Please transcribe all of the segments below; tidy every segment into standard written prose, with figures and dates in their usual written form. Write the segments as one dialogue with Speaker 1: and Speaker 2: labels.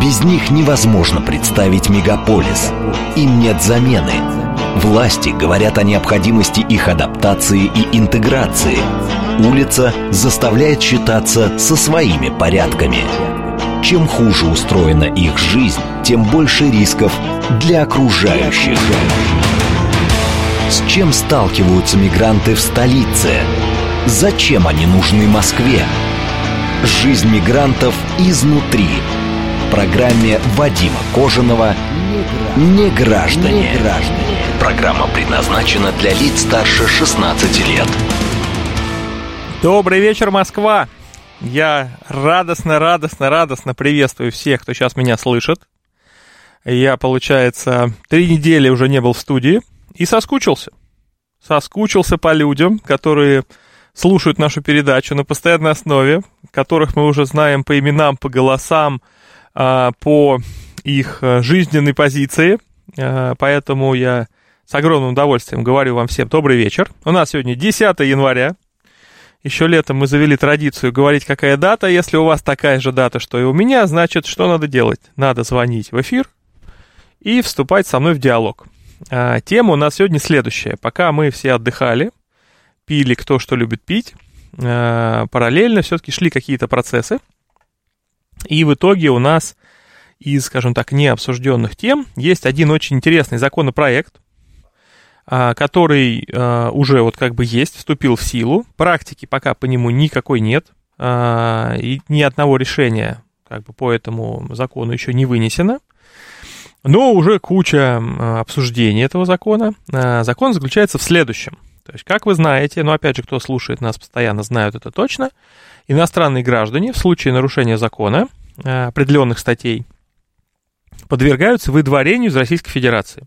Speaker 1: Без них невозможно представить мегаполис. Им нет замены. Власти говорят о необходимости их адаптации и интеграции. Улица заставляет считаться со своими порядками. Чем хуже устроена их жизнь, тем больше рисков для окружающих. С чем сталкиваются мигранты в столице? Зачем они нужны Москве? Жизнь мигрантов изнутри. В программе Вадима Кожаного «Неграждане». Программа предназначена для лиц старше 16 лет.
Speaker 2: Добрый вечер, Москва! Я радостно приветствую всех, кто сейчас меня слышит. Я, получается, 3 недели уже не был в студии и соскучился. Соскучился по людям, которые слушают нашу передачу на постоянной основе, которых мы уже знаем по именам, по голосам, по их жизненной позиции. Поэтому я с огромным удовольствием говорю вам всем добрый вечер. У нас сегодня 10 января. Еще летом мы завели традицию говорить, какая дата. Если у вас такая же дата, что и у меня, значит, что надо делать? Надо звонить в эфир и вступать со мной в диалог. Тема у нас сегодня следующая. Пока мы все отдыхали, пили кто что любит пить, параллельно все-таки шли какие-то процессы. И в итоге у нас из, скажем так, необсужденных тем есть один очень интересный законопроект, который уже вот как бы есть, вступил в силу. Практики пока по нему никакой нет, и ни одного решения как бы по этому закону еще не вынесено. Но уже куча обсуждений этого закона. Закон заключается в следующем. То есть, как вы знаете, но опять же, кто слушает нас постоянно, знают это точно, иностранные граждане в случае нарушения закона, определенных статей, подвергаются выдворению из Российской Федерации.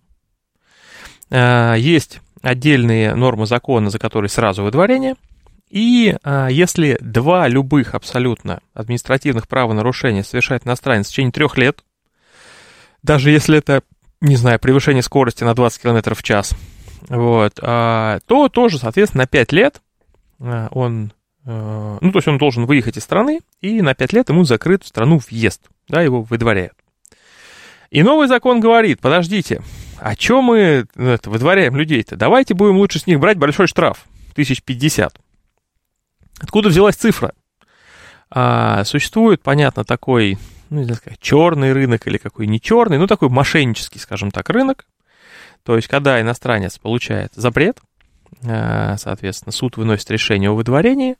Speaker 2: Есть отдельные нормы закона, за которые сразу выдворение, и если 2 любых абсолютно административных правонарушения совершает иностранец в течение 3 лет, даже если это, не знаю, превышение скорости на 20 км в час, вот, то тоже, соответственно, на 5 лет он, то есть он должен выехать из страны, и на 5 лет ему закрыт в страну въезд, да, его выдворяют. И новый закон говорит, подождите, а чё мы выдворяем людей-то? Давайте будем лучше с них брать большой штраф, 1050. Откуда взялась цифра? Существует, понятно, такой, не знаю, черный рынок или какой не черный, такой мошеннический, скажем так, рынок. То есть, когда иностранец получает запрет, соответственно, суд выносит решение о выдворении,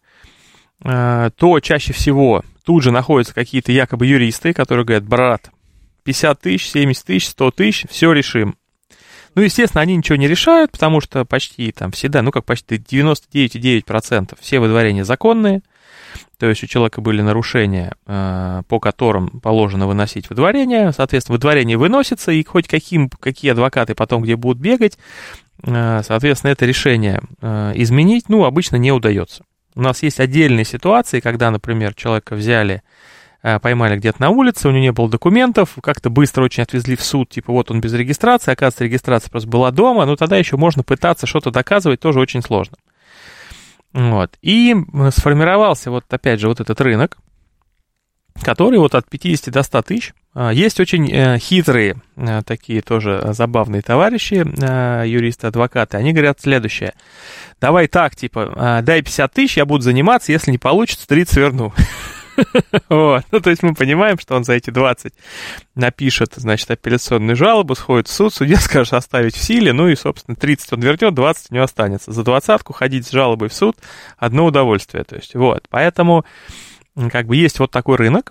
Speaker 2: то чаще всего тут же находятся какие-то якобы юристы, которые говорят, брат, 50 тысяч, 70 тысяч, 100 тысяч, все решим. Естественно, они ничего не решают, потому что почти там всегда, почти 99,9% все выдворения законные. То есть у человека были нарушения, по которым положено выносить выдворение. Соответственно, выдворение выносится, и хоть какие адвокаты потом где будут бегать, соответственно, это решение изменить, обычно не удается. У нас есть отдельные ситуации, когда, например, человека взяли, поймали где-то на улице, у него не было документов, как-то быстро очень отвезли в суд, вот он без регистрации, оказывается, регистрация просто была дома, тогда еще можно пытаться что-то доказывать, тоже очень сложно. Вот. И сформировался опять же этот рынок, который от 50 до 100 тысяч. Есть очень хитрые, такие тоже забавные товарищи, юристы, адвокаты, они говорят следующее: давай так, дай 50 тысяч, я буду заниматься, если не получится, 30 верну. Вот. То есть мы понимаем, что он за эти 20 напишет, апелляционную жалобу, сходит в суд, судья скажет оставить в силе, и, собственно, 30 он вернет, 20 у него останется. За 20-ку ходить с жалобой в суд — одно удовольствие. То есть, поэтому, есть такой рынок,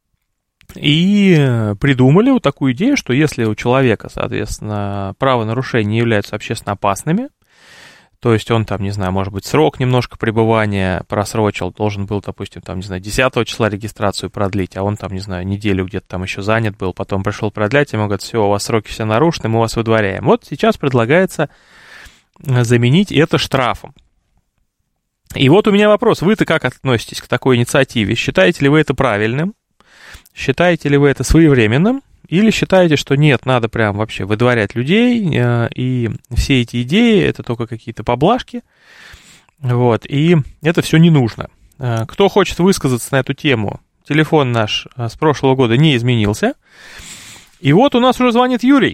Speaker 2: и придумали такую идею, что если у человека, соответственно, правонарушения не являются общественно опасными, то есть он может быть, срок немножко пребывания просрочил, должен был, допустим, 10 числа регистрацию продлить, а он неделю где-то еще занят был, потом пришел продлять, ему говорят, все, у вас сроки все нарушены, мы вас выдворяем. Сейчас предлагается заменить это штрафом. И у меня вопрос, вы-то как относитесь к такой инициативе? Считаете ли вы это правильным? Считаете ли вы это своевременным? Или считаете, что нет, надо прям вообще выдворять людей, и все эти идеи — это только какие-то поблажки, и это все не нужно. Кто хочет высказаться на эту тему, телефон наш с прошлого года не изменился. И вот у нас уже звонит Юрий.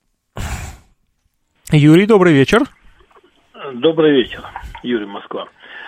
Speaker 2: Юрий, добрый вечер.
Speaker 3: Добрый вечер, Юрий, Москва.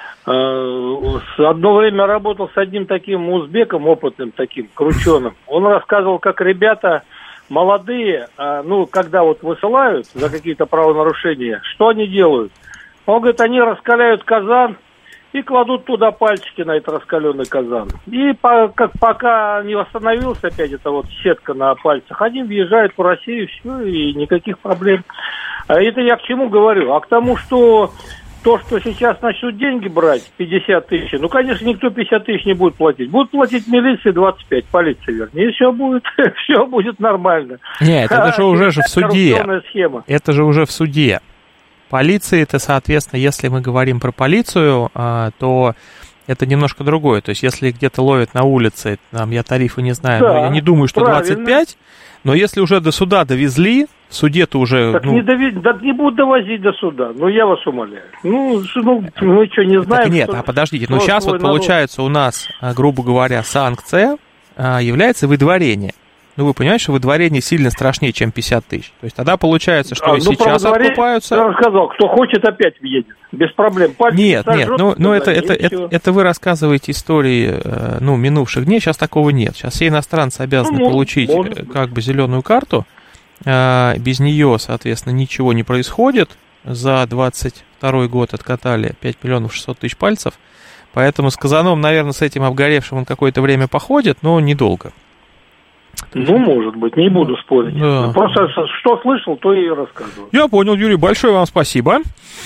Speaker 3: Одно время работал с одним таким узбеком, опытным таким, крученым. Он рассказывал, как ребята молодые, когда вот высылают за какие-то правонарушения, что они делают? Он говорит, они раскаляют казан и кладут туда пальчики на этот раскаленный казан. И пока не восстановился опять эта вот сетка на пальцах, они въезжают в Россию, все, и никаких проблем. А это я к чему говорю? А к тому, что то, что сейчас начнут деньги брать, 50 тысяч, конечно, никто 50 тысяч не будет платить. Будут платить милиции 25, полиция, вернее, и все будет нормально.
Speaker 2: Нет, это же уже в суде.
Speaker 3: Схема.
Speaker 2: Это же уже в суде. Полиции-то, соответственно, если мы говорим про полицию, то это немножко другое. То есть, если где-то ловят на улице, там, я тарифы не знаю,
Speaker 3: да,
Speaker 2: но я не думаю, что правильно. 25, но если уже до суда довезли, в суде-то уже...
Speaker 3: Так не будут довозить до суда, я вас умоляю. Мы что, не знаем?
Speaker 2: Так нет, подождите, сейчас вот получается у нас, грубо говоря, санкция является выдворение. Вы понимаете, что выдворение сильно страшнее, чем 50 тысяч. То есть тогда получается, что сейчас откупаются...
Speaker 3: Я сказал, кто хочет, опять въедет. Без проблем.
Speaker 2: Нет, это вы рассказываете истории минувших дней, сейчас такого нет. Сейчас все иностранцы обязаны получить зеленую карту. Без нее, соответственно, ничего не происходит. За 22 год откатали 5 миллионов 600 тысяч пальцев. Поэтому с казаном, наверное, с этим обгоревшим он какое-то время походит, но недолго.
Speaker 3: Может быть, не буду спорить. Да. Просто что слышал, то и рассказываю.
Speaker 2: Я понял, Юрий, большое вам спасибо.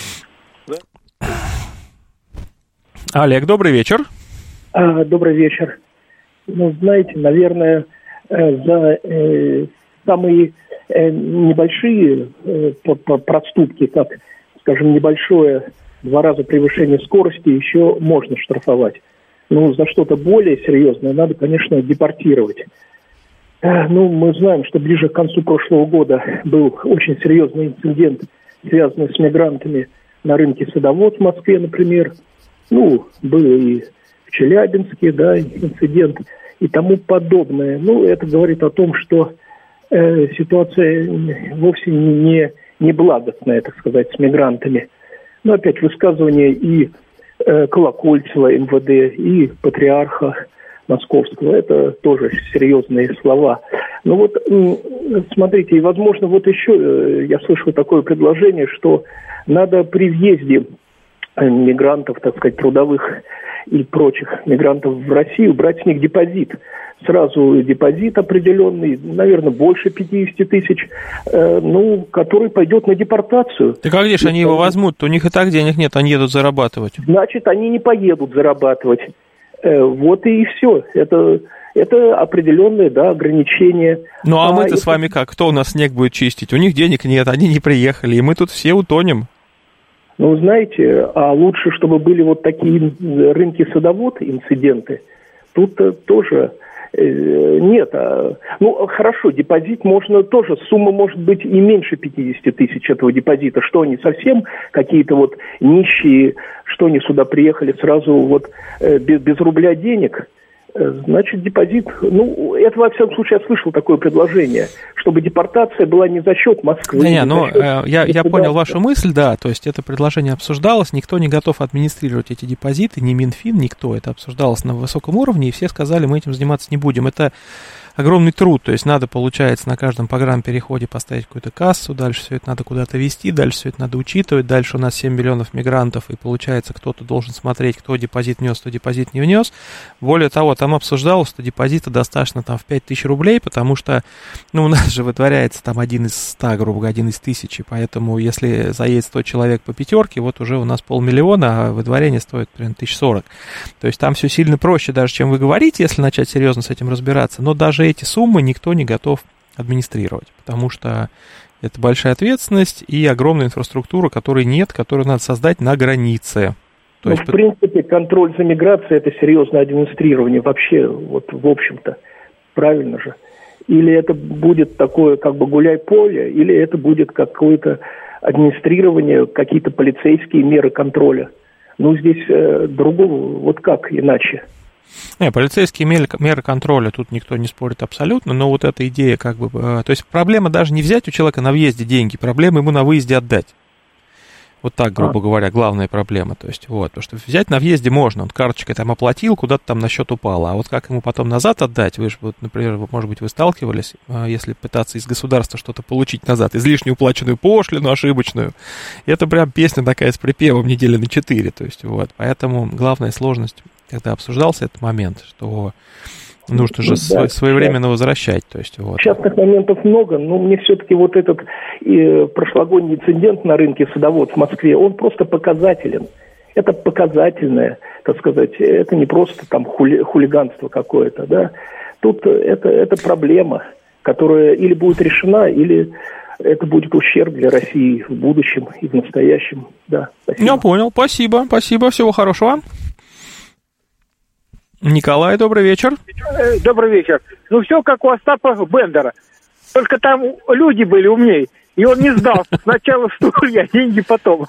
Speaker 2: Да. Олег, добрый вечер.
Speaker 4: Добрый вечер. Знаете, наверное, за самые небольшие проступки, как, скажем, небольшое 2 раза превышение скорости еще можно штрафовать. За что-то более серьезное надо, конечно, депортировать. Мы знаем, что ближе к концу прошлого года был очень серьезный инцидент, связанный с мигрантами на рынке Садовод в Москве, например. Был и в Челябинске, инцидент и тому подобное. Это говорит о том, что ситуация вовсе не благостная, так сказать, с мигрантами. Опять высказывания и Колокольцева, МВД, и патриарха Московского. Это тоже серьезные слова. Смотрите, и, возможно, еще я слышал такое предложение, что надо при въезде мигрантов, так сказать, трудовых и прочих мигрантов в Россию брать с них депозит. Сразу депозит определенный, наверное, больше 50 тысяч, который пойдет на депортацию.
Speaker 2: Так а где же они его возьмут? У них и так денег нет, они едут зарабатывать.
Speaker 4: Значит, они не поедут зарабатывать. Вот и все. Это определенные, ограничения.
Speaker 2: А мы-то с вами как? Кто у нас снег будет чистить? У них денег нет, они не приехали, и мы тут все утонем.
Speaker 4: Знаете, а лучше, чтобы были вот такие рынки Садовод, инциденты. Тут тоже нет. Хорошо, депозит можно тоже, сумма может быть и меньше 50 тысяч этого депозита. Что они совсем какие-то нищие, что они сюда приехали сразу без рубля денег? Значит, депозит... это, во всяком случае, я слышал такое предложение, чтобы депортация была не за счет Москвы.
Speaker 2: Я понял вашу мысль, да, то есть это предложение обсуждалось, никто не готов администрировать эти депозиты, ни Минфин, никто. Это обсуждалось на высоком уровне, и все сказали, мы этим заниматься не будем. Это огромный труд, то есть надо, получается, на каждом программ-переходе поставить какую-то кассу, дальше все это надо куда-то вести, дальше все это надо учитывать, дальше у нас 7 миллионов мигрантов, и получается, кто-то должен смотреть, кто депозит внес, кто депозит не внес. Более того, там обсуждалось, что депозита достаточно в 5000 рублей, потому что, у нас же вытворяется там 1 из 100, грубо говоря, 1 из 1000, поэтому если заедет 100 человек по 5, вот уже у нас 500 000, а выдворение стоит примерно 1040. То есть там все сильно проще даже, чем вы говорите, если начать серьезно с этим разбираться, но даже эти суммы никто не готов администрировать, потому что это большая ответственность и огромная инфраструктура, которой нет, которую надо создать на границе.
Speaker 4: В принципе, контроль за миграцией – это серьезное администрирование вообще, в общем-то, правильно же? Или это будет такое, гуляй-поле, или это будет какое-то администрирование, какие-то полицейские меры контроля. Здесь другого, как иначе?
Speaker 2: Полицейские меры контроля, тут никто не спорит абсолютно, но вот эта идея как бы... То есть проблема даже не взять у человека на въезде деньги, проблема ему на выезде отдать. Вот так, грубо говоря, главная проблема. То есть, вот, потому что взять на въезде можно, он карточкой там оплатил, куда-то там на счет упало, а вот как ему потом назад отдать, вы же, вот, например, может быть, вы сталкивались, если пытаться из государства что-то получить назад, излишне уплаченную пошлину ошибочную, это прям песня такая с припевом недели на 4, то есть, вот, поэтому главная сложность, когда обсуждался этот момент, что нужно же своевременно возвращать. То есть, вот.
Speaker 4: Частных моментов много, но мне все-таки вот этот прошлогодний инцидент на рынке садовод в Москве, он просто показателен. Это показательное, так сказать, это не просто там хулиганство какое-то, да. Тут это проблема, которая или будет решена, или это будет ущерб для России в будущем и в настоящем. Да, спасибо.
Speaker 2: Я понял, спасибо, всего хорошего. Николай, добрый вечер.
Speaker 3: Добрый вечер. Ну, все как у Остапа Бендера. Только там люди были умнее. И он не сдался. Сначала стулья, а деньги потом.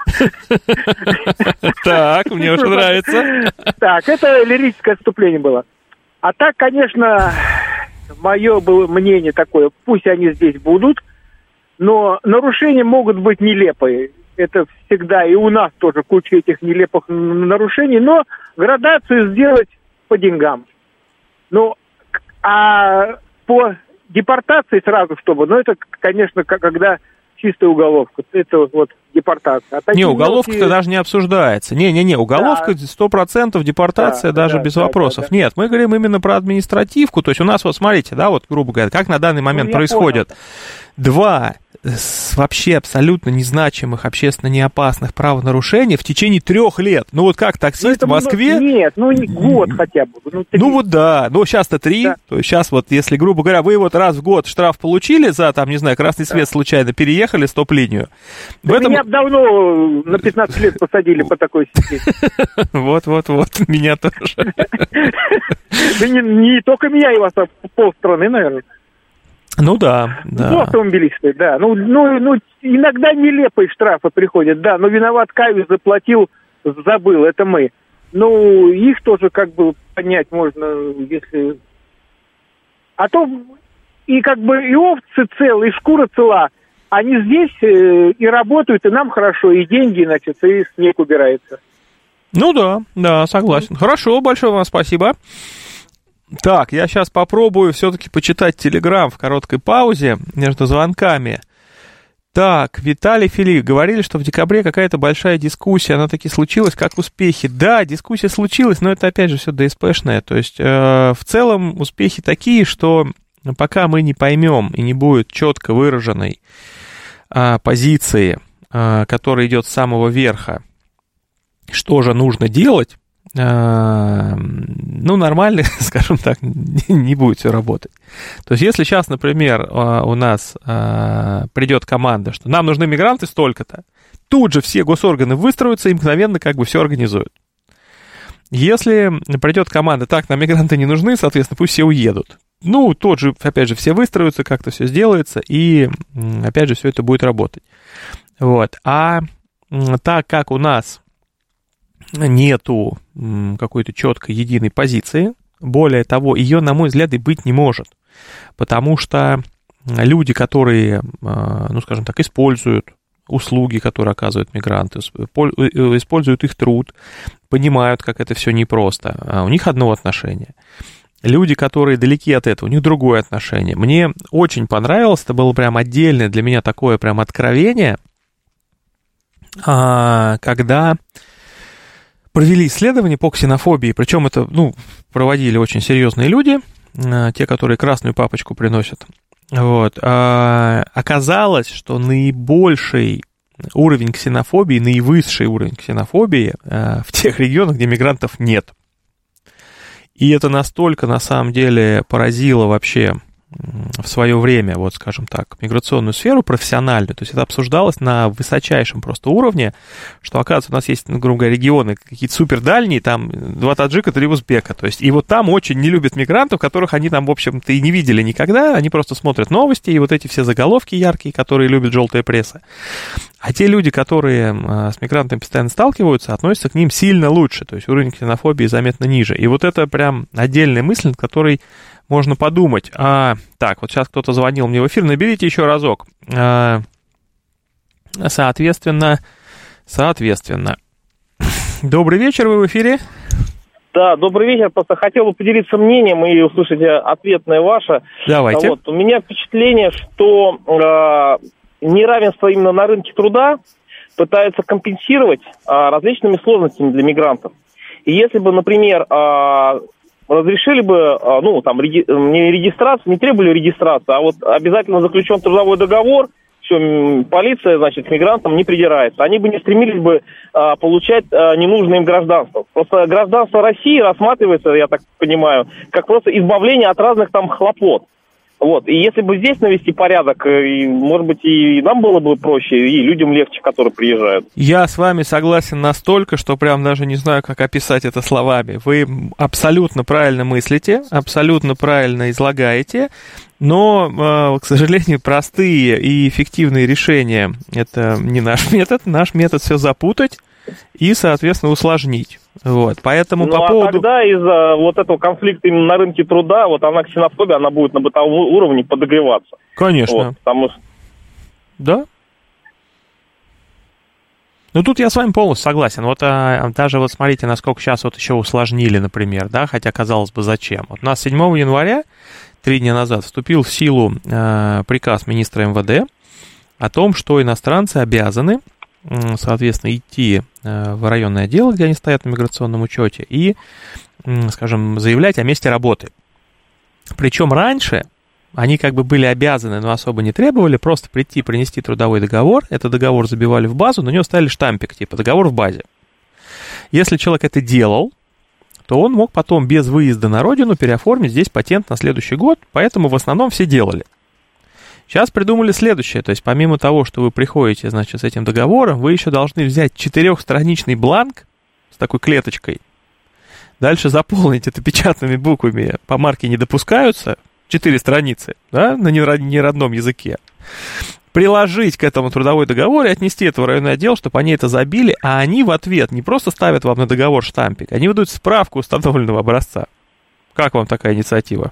Speaker 2: Так, мне очень нравится.
Speaker 3: Так, это лирическое отступление было. А так, конечно, мое было мнение такое. Пусть они здесь будут, но нарушения могут быть нелепые. Это всегда и у нас тоже куча этих нелепых нарушений. Но градацию сделать по деньгам. Ну, а по депортации сразу чтобы, ну, это, конечно, когда чистая уголовка. Это вот депортация.
Speaker 2: Не, уголовка-то даже не обсуждается. Не, уголовка 100% депортация, даже без вопросов. Да. Нет, мы говорим именно про административку. То есть у нас, вот смотрите, да, вот, грубо говоря, как на данный момент происходит. Два вообще абсолютно незначимых, общественно неопасных правонарушений в течение 3 лет. Ну вот как таксист в Москве...
Speaker 3: Нет, год хотя бы.
Speaker 2: Ну вот да, ну сейчас-то 3. Да. То есть сейчас вот, если, грубо говоря, вы вот раз в год штраф получили за, там, не знаю, красный свет случайно переехали, стоп-линию.
Speaker 3: Меня давно на 15 лет посадили по такой системе.
Speaker 2: Вот, меня тоже.
Speaker 3: Не только меня, и вас, а полстраны, наверное.
Speaker 2: Ну да.
Speaker 3: Ну, автомобилисты, да. Ну, иногда нелепые штрафы приходят, да, но виноват Кавис, заплатил, забыл, это мы. Ну, их тоже как бы понять можно, если... А то и как бы и овцы целы, и шкура цела, они здесь и работают, и нам хорошо, и деньги, значит, и снег убирается.
Speaker 2: Ну да, согласен. Хорошо, большое вам спасибо. Так, я сейчас попробую все-таки почитать Телеграм в короткой паузе между звонками. Так, Виталий Филипп, говорили, что в декабре какая-то большая дискуссия, она таки случилась, как успехи. Да, дискуссия случилась, но это опять же все ДСПшное. То есть в целом успехи такие, что пока мы не поймем и не будет четко выраженной позиции, которая идет с самого верха, что же нужно делать, ну, нормально, скажем так, не будет все работать. То есть, если сейчас, например, у нас придет команда, что нам нужны мигранты столько-то, тут же все госорганы выстроятся и мгновенно как бы все организуют. Если придет команда, так, нам мигранты не нужны, соответственно, пусть все уедут. Ну, тот же, опять же, все выстроятся, как-то все сделается, и, опять же, все это будет работать. Вот. А так как у нас нету какой-то четкой единой позиции, более того, ее, на мой взгляд, и быть не может, потому что люди, которые, ну, скажем так, используют услуги, которые оказывают мигранты, используют их труд, понимают, как это все непросто, у них одно отношение. Люди, которые далеки от этого, у них другое отношение. Мне очень понравилось, это было прям отдельное для меня такое прям откровение, когда провели исследование по ксенофобии, причем это, ну, проводили очень серьезные люди, те, которые красную папочку приносят. Вот. Оказалось, что наибольший уровень ксенофобии, наивысший уровень ксенофобии в тех регионах, где мигрантов нет. И это настолько, на самом деле, поразило вообще в свое время, вот скажем так, миграционную сферу профессиональную, то есть это обсуждалось на высочайшем просто уровне, что, оказывается, у нас есть, ну, грубо говоря, регионы какие-то супердальние, там 2 таджика, 3 узбека, то есть и вот там очень не любят мигрантов, которых они там, в общем-то, и не видели никогда, они просто смотрят новости и вот эти все заголовки яркие, которые любит желтая пресса. А те люди, которые с мигрантами постоянно сталкиваются, относятся к ним сильно лучше, то есть уровень ксенофобии заметно ниже. И вот это прям отдельная мысль, над которой можно подумать. Так, вот сейчас кто-то звонил мне в эфир, наберите еще разок. Соответственно. Добрый вечер, вы в эфире.
Speaker 5: Да, добрый вечер. Просто хотел бы поделиться мнением и услышать ответное ваше.
Speaker 2: Давайте.
Speaker 5: Вот, у меня впечатление, что неравенство именно на рынке труда пытаются компенсировать различными сложностями для мигрантов. И если бы, например, разрешили бы, не регистрацию, не требовали регистрации, а вот обязательно заключен трудовой договор, все, полиция, значит, к мигрантам не придирается. Они бы не стремились бы получать ненужное им гражданство. Просто гражданство России рассматривается, я так понимаю, как просто избавление от разных там хлопот. Вот. И если бы здесь навести порядок, может быть, и нам было бы проще, и людям легче, которые приезжают.
Speaker 2: Я с вами согласен настолько, что прям даже не знаю, как описать это словами. Вы абсолютно правильно мыслите, абсолютно правильно излагаете, но, к сожалению, простые и эффективные решения – это не наш метод. Наш метод все запутать и, соответственно, усложнить. Вот, поэтому по поводу...
Speaker 5: тогда из-за вот этого конфликта именно на рынке труда, вот она, ксенофобия, она будет на бытовом уровне подогреваться.
Speaker 2: Конечно.
Speaker 5: Вот, потому что...
Speaker 2: Да. Ну, тут я с вами полностью согласен. Вот даже вот смотрите, насколько сейчас вот еще усложнили, например, да, хотя, казалось бы, зачем. Вот у нас 7 января, 3 дня назад, вступил в силу приказ министра МВД о том, что иностранцы обязаны, соответственно, идти в районное отдел, где они стоят на миграционном учете, и, скажем, заявлять о месте работы. Причем раньше они как бы были обязаны, но особо не требовали, просто прийти, принести трудовой договор, этот договор забивали в базу, на него ставили штампик, типа договор в базе. Если человек это делал, то он мог потом без выезда на родину переоформить здесь патент на следующий год, поэтому в основном все делали. Сейчас придумали следующее, то есть помимо того, что вы приходите, значит, с этим договором, вы еще должны взять 4-страничный бланк с такой клеточкой, дальше заполнить это печатными буквами, помарки не допускаются, 4 страницы, да, на неродном языке, приложить к этому трудовой договор и отнести это в районный отдел, чтобы они это забили, а они в ответ не просто ставят вам на договор штампик, они выдают справку установленного образца. Как вам такая инициатива?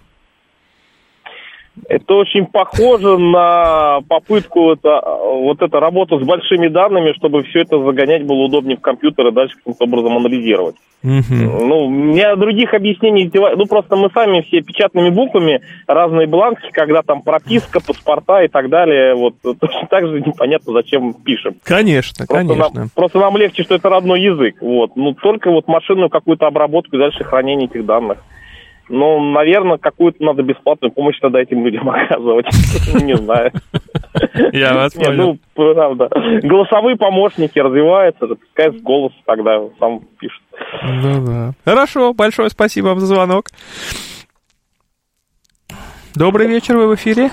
Speaker 5: Это очень похоже на попытку вот эту работу с большими данными, чтобы все это загонять было удобнее в компьютер и дальше каким-то образом анализировать. Ну, у меня других объяснений, просто мы сами все печатными буквами, разные бланки, когда там прописка, паспорта и так далее, вот точно так же непонятно, зачем пишем.
Speaker 2: Конечно, конечно.
Speaker 5: Просто нам легче, что это родной язык, вот. Ну, только вот машинную какую-то обработку и дальше хранение этих данных. Ну, наверное, какую-то надо бесплатную помощь тогда этим людям оказывать. Не знаю.
Speaker 2: Я вас понял.
Speaker 5: Ну, правда. Голосовые помощники развиваются, пускай с голоса тогда сам пишет.
Speaker 2: Да-да. Хорошо, большое спасибо вам за звонок. Добрый вечер, вы в эфире?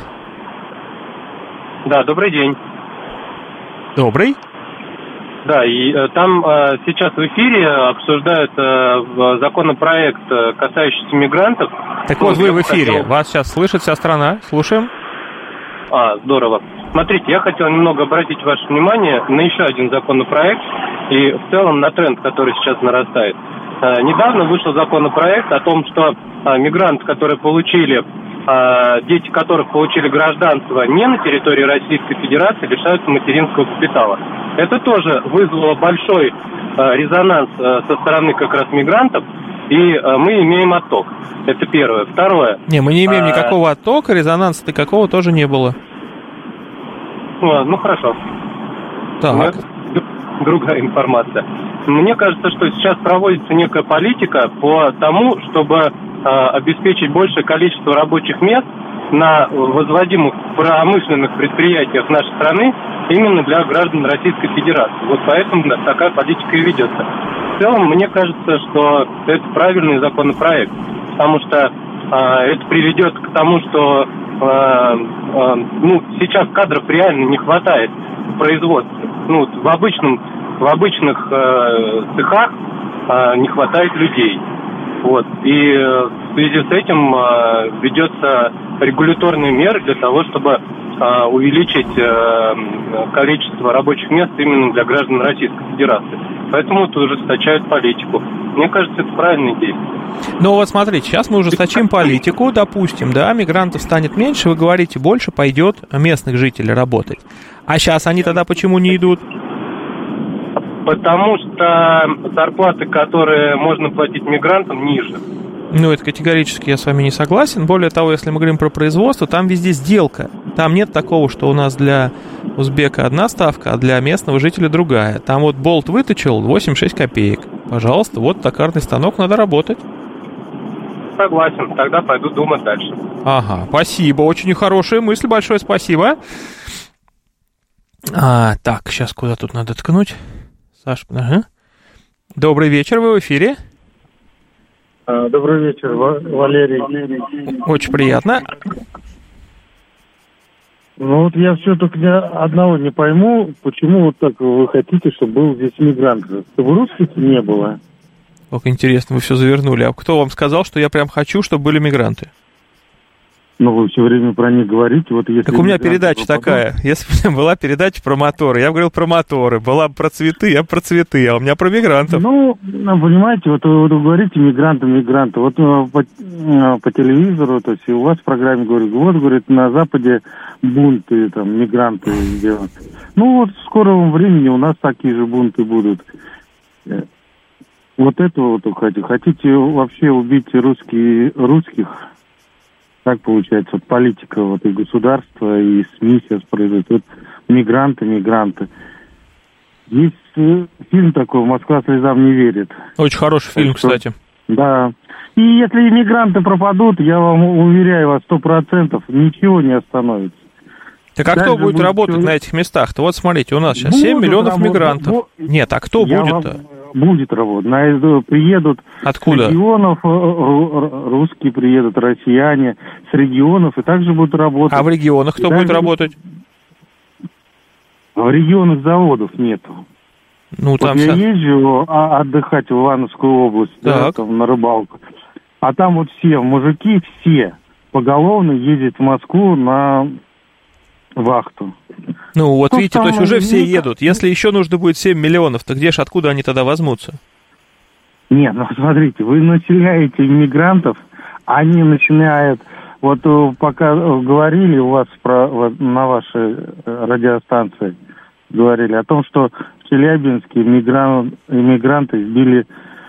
Speaker 6: Да, добрый день.
Speaker 2: Добрый.
Speaker 6: Да, и там сейчас в эфире обсуждают законопроект, касающийся мигрантов.
Speaker 2: Так вот, вы в эфире, вас сейчас слышит вся страна, слушаем.
Speaker 6: Здорово. Смотрите, я хотел немного обратить ваше внимание на еще один законопроект и в целом на тренд, который сейчас нарастает. Недавно вышел законопроект о том, что мигранты, которые получили, дети которых получили гражданство не на территории Российской Федерации, лишаются материнского капитала. Это тоже вызвало большой резонанс со стороны как раз мигрантов, и мы имеем отток. Это первое. Второе.
Speaker 2: Не, мы не имеем никакого оттока, резонанса никакого тоже не было.
Speaker 6: Ну, хорошо.
Speaker 2: Так.
Speaker 6: Другая информация. Мне кажется, что сейчас проводится некая политика по тому, чтобы обеспечить большее количество рабочих мест на возводимых промышленных предприятиях нашей страны именно для граждан Российской Федерации. Вот поэтому такая политика и ведется. В целом, мне кажется, что это правильный законопроект, потому что это приведет к тому, что сейчас кадров реально не хватает в производстве. В обычных цехах не хватает людей. Вот. И в связи с этим ведется регуляторные меры для того, чтобы увеличить количество рабочих мест именно для граждан Российской Федерации. Поэтому это ужесточают политику. Мне кажется, это правильные действия.
Speaker 2: Ну вот смотрите, сейчас мы ужесточим политику, допустим, да, мигрантов станет меньше, вы говорите, больше пойдет местных жителей работать. А сейчас они тогда почему не идут?
Speaker 6: Потому что зарплаты, которые можно платить мигрантам, ниже.
Speaker 2: Ну, это категорически я с вами не согласен. Более того, если мы говорим про производство, там везде сделка. Там нет такого, что у нас для узбека одна ставка, а для местного жителя другая. Там вот болт выточил 86 копеек. Пожалуйста, вот токарный станок, надо работать.
Speaker 6: Согласен, тогда пойду думать дальше.
Speaker 2: Ага, спасибо, очень хорошая мысль, большое спасибо. Так, сейчас куда тут надо ткнуть? Саша, ага. Добрый вечер, вы в эфире.
Speaker 7: Добрый вечер, Валерий.
Speaker 2: Очень приятно.
Speaker 7: Ну вот я все только одного не пойму, почему вот так вы хотите, чтобы был здесь мигрант, чтобы русских не было.
Speaker 2: Ох, интересно, вы все завернули. А кто вам сказал, что я прям хочу, чтобы были мигранты?
Speaker 7: Ну, вы все время про них говорите. Вот если
Speaker 2: так у меня передача такая. Если бы была передача про моторы, я говорил про моторы. Была про цветы, я про цветы, а у меня про мигрантов.
Speaker 7: Ну, понимаете, вот вы говорите мигранты. Вот по телевизору, то есть у вас в программе говорят, вот, говорит, на Западе бунты, там, мигранты делают. Ну, вот в скором времени у нас такие же бунты будут. Вот этого вот хотите вообще убить русских? Так получается, вот политика вот и государства, и СМИ сейчас произойдет. Вот мигранты. Есть фильм такой «Москва слезам не верит».
Speaker 2: Очень хороший фильм, кстати.
Speaker 7: Да. И если иммигранты пропадут, я вам уверяю вас, 100% ничего не остановится.
Speaker 2: Так а кто будет работать на этих местах-то? Вот смотрите, у нас сейчас 7 миллионов мигрантов. Нет, а кто будет-то?
Speaker 7: Будет работать. Приедут
Speaker 2: откуда?
Speaker 7: С регионов, русские приедут, россияне, с регионов, и также будут работать.
Speaker 2: А в регионах кто будет работать?
Speaker 7: В регионах заводов нету.
Speaker 2: Ну, там
Speaker 7: вот я езжу отдыхать в Ивановскую область, да, там, на рыбалку. А там вот все мужики, все поголовно ездят в Москву на вахту.
Speaker 2: Ну, вот видите, то есть уже все едут. Если еще нужно будет 7 миллионов, то где ж, откуда они тогда возьмутся?
Speaker 7: Нет, ну, смотрите, вы населяете иммигрантов, они начинают... Вот пока говорили у вас на вашей радиостанции, говорили о том, что в Челябинске иммигранты сбили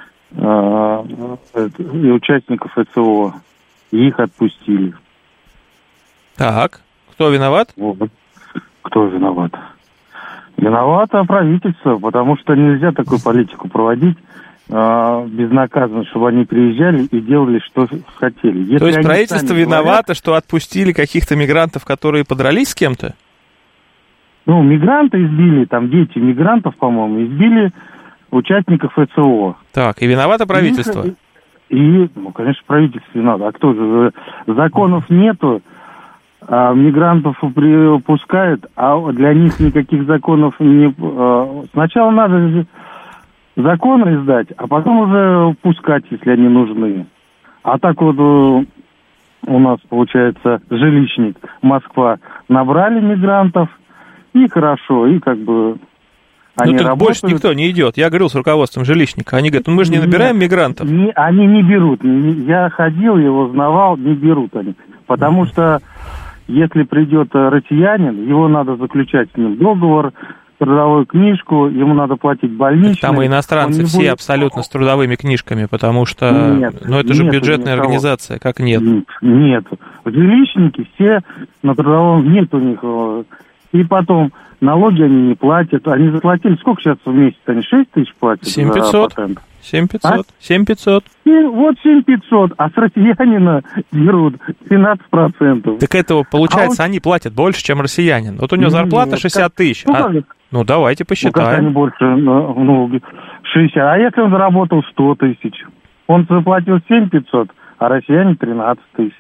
Speaker 7: и участников СВО, и их отпустили.
Speaker 2: Так, кто виноват?
Speaker 7: Вот. Кто виноват? Виновато правительство, потому что нельзя такую политику проводить безнаказанно, чтобы они приезжали и делали, что хотели. Если
Speaker 2: то есть правительство виновато, что отпустили каких-то мигрантов, которые подрались с кем-то?
Speaker 7: Ну, мигранты избили, там дети мигрантов, по-моему, избили участников СВО.
Speaker 2: Так, и виновато правительство?
Speaker 7: Ну, конечно, правительство виновато. А кто же? Законов нету. Мигрантов пускают, а для них никаких законов не... Сначала надо законы издать, а потом уже пускать, если они нужны. А так вот у нас, получается, жилищник, Москва, набрали мигрантов, и хорошо, и как бы...
Speaker 2: Они ну, так больше никто не идет. Я говорил с руководством жилищника. Они говорят, ну мы же не набираем мигрантов.
Speaker 7: Они не берут. Я ходил, я узнавал, не берут они. Потому что если придет россиянин, его надо заключать с ним договор, трудовую книжку, ему надо платить больничный.
Speaker 2: Там и иностранцы все будет... абсолютно с трудовыми книжками, потому что...
Speaker 7: Нет,
Speaker 2: ну это же бюджетная организация, как нет?
Speaker 7: Нет. Жилищники все на трудовом, нет у них... И потом налоги они не платят. Они заплатили, сколько сейчас в месяц? Они 6 тысяч платят?
Speaker 2: 7500. 7500. 7500.
Speaker 7: Вот 7500, а с россиянина берут 13%.
Speaker 2: Так этого, получается, они платят больше, чем россиянин. Вот у него зарплата 60 тысяч. Ну, давайте посчитаем.
Speaker 7: Ну, как они больше, 60. А если он заработал 100 тысяч? Он заплатил 7500, а россиянин 13 тысяч.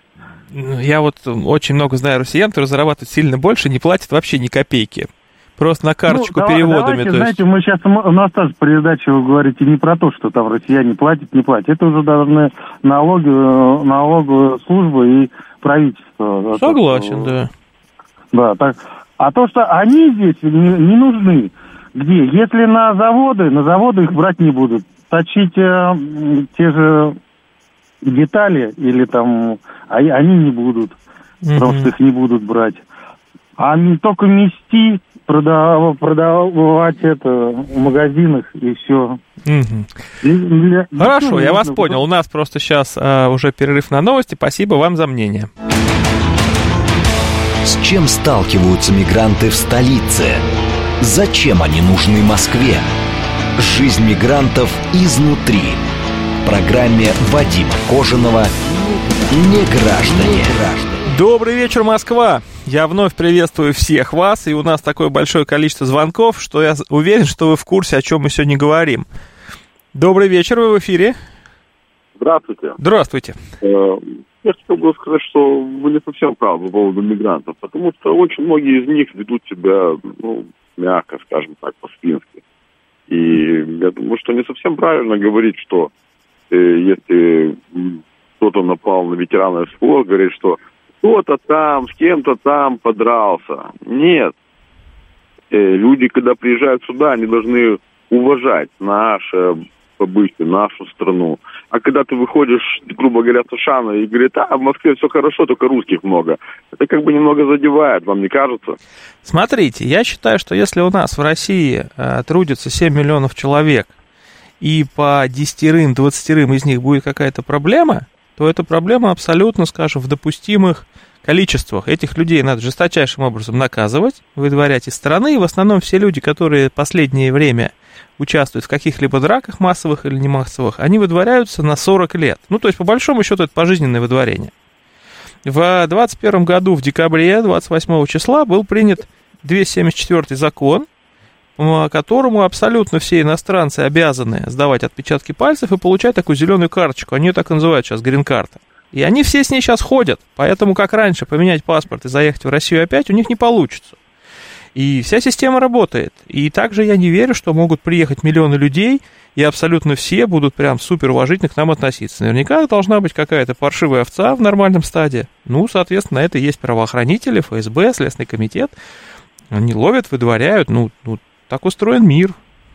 Speaker 2: Я вот очень много знаю россиян, которые зарабатывают сильно больше, не платят вообще ни копейки. Просто на карточку переводами.
Speaker 7: Давайте, знаете, мы сейчас, у нас тоже передаче вы говорите не про то, что там россияне платят, не платят. Это уже должны налоговая служба и правительство.
Speaker 2: Согласен, да.
Speaker 7: Да, так. А то, что они здесь не нужны. Где? Если на заводы их брать не будут. Точить те же детали или там, они не будут. Просто их не будут брать. А не только мести, продавать это в магазинах и все.
Speaker 2: Хорошо, я вас понял. У нас просто сейчас уже перерыв на новости. Спасибо вам за мнение.
Speaker 1: С чем сталкиваются мигранты в столице? Зачем они нужны Москве? Жизнь мигрантов изнутри. В программе Вадима Кожаного «Неграждане».
Speaker 2: Добрый вечер, Москва! Я вновь приветствую всех вас, и у нас такое большое количество звонков, что я уверен, что вы в курсе, о чем мы сегодня говорим. Добрый вечер, вы в эфире.
Speaker 8: Здравствуйте.
Speaker 2: Здравствуйте.
Speaker 8: Я хотел бы сказать, что вы не совсем правы по поводу мигрантов, потому что очень многие из них ведут себя, мягко, скажем так, по-свински. И я думаю, что не совсем правильно говорить, что если кто-то напал на ветерана СВО, говорит, что кто-то там, с кем-то там подрался. Нет. Люди, когда приезжают сюда, они должны уважать наше обычай, нашу страну. А когда ты выходишь, грубо говоря, с Ашана и говорит, в Москве все хорошо, только русских много. Это как бы немного задевает, вам не кажется?
Speaker 2: Смотрите, я считаю, что если у нас в России трудится 7 миллионов человек, и по 10-20 из них будет какая-то проблема, то эта проблема абсолютно, скажем, в допустимых количествах. Этих людей надо жесточайшим образом наказывать, выдворять из страны. И в основном все люди, которые в последнее время участвуют в каких-либо драках массовых или не массовых, они выдворяются на 40 лет. То есть, по большому счету, это пожизненное выдворение. В 2021 году, в декабре, 28 числа, был принят 274 закон, по которому абсолютно все иностранцы обязаны сдавать отпечатки пальцев и получать такую зеленую карточку. Они ее так и называют сейчас, грин-карта. И они все с ней сейчас ходят. Поэтому, как раньше, поменять паспорт и заехать в Россию опять у них не получится. И вся система работает. И также я не верю, что могут приехать миллионы людей, и абсолютно все будут прям супер уважительно к нам относиться. Наверняка должна быть какая-то паршивая овца в нормальном стаде. Соответственно, на это есть правоохранители, ФСБ, Следственный комитет. Они ловят, выдворяют. Так устроен мир.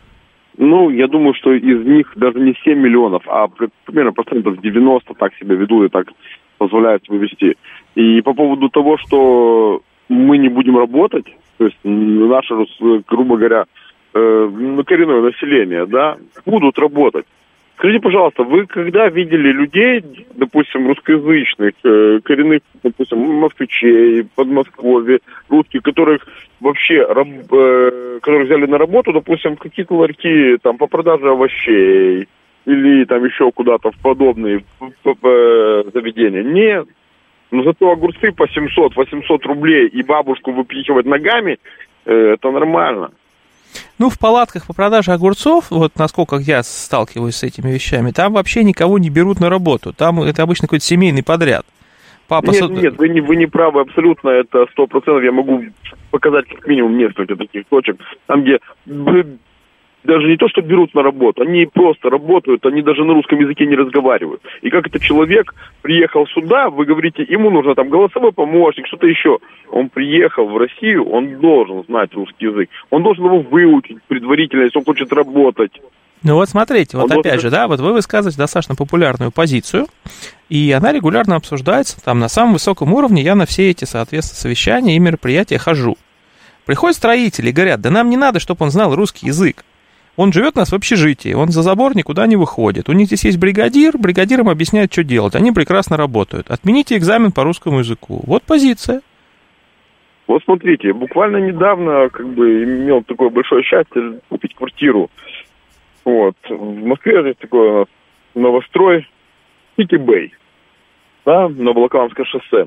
Speaker 8: Я думаю, что из них даже не 7 миллионов, а примерно процентов 90 так себя ведут и так позволяют себя вести. И по поводу того, что мы не будем работать, то есть наше, грубо говоря, коренное население, будут работать. Скажите, пожалуйста, вы когда видели людей, допустим, русскоязычных, коренных, допустим, москвичей, Подмосковья, русских, которых вообще, которых взяли на работу, допустим, в какие-то ларьки там по продаже овощей или там еще куда-то в подобные заведения? Нет. Но зато огурцы по 700-800 рублей и бабушку выпихивать ногами, это нормально.
Speaker 2: В палатках по продаже огурцов, насколько я сталкиваюсь с этими вещами, там вообще никого не берут на работу. Там это обычно какой-то семейный подряд.
Speaker 8: Нет, вы не правы абсолютно, это 100%. Я могу показать как минимум несколько таких точек, там, где даже не то, что берут на работу, они просто работают, они даже на русском языке не разговаривают. И как этот человек приехал сюда, вы говорите, ему нужно там голосовой помощник, что-то еще. Он приехал в Россию, он должен знать русский язык. Он должен его выучить предварительно, если он хочет работать.
Speaker 2: Смотрите, опять же, вы высказываете достаточно популярную позицию, и она регулярно обсуждается, там на самом высоком уровне я на все эти, соответственно, совещания и мероприятия хожу. Приходят строители и говорят, нам не надо, чтобы он знал русский язык. Он живет у нас в общежитии, он за забор никуда не выходит. У них здесь есть бригадир им объясняет, что делать. Они прекрасно работают. Отмените экзамен по русскому языку. Вот позиция.
Speaker 8: Смотрите, буквально недавно имел такое большое счастье купить квартиру. В Москве есть такой у нас новострой Сити Бэй, на Волоколамское шоссе.